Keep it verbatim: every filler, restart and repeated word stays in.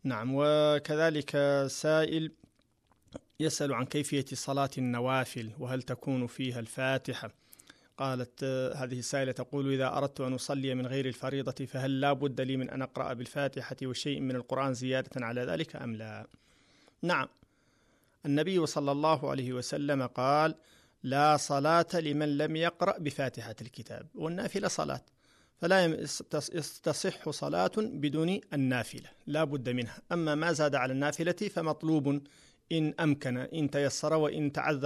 نعم. وكذلك سائل يسأل عن كيفية صلاة النوافل وهل تكون فيها الفاتحة. قالت هذه السائلة تقول: إذا أردت أن أصلي من غير الفريضة فهل لا بد لي من أن أقرأ بالفاتحة وشيء من القرآن زيادة على ذلك أم لا؟ نعم، النبي صلى الله عليه وسلم قال: لا صلاة لمن لم يقرأ بفاتحة الكتاب، والنافلة صلاة، فلا تصح صلاة بدون النافلة، لا بد منها. أما ما زاد على النافلة فمطلوب إن أمكن، إن تيسر وإن تعذر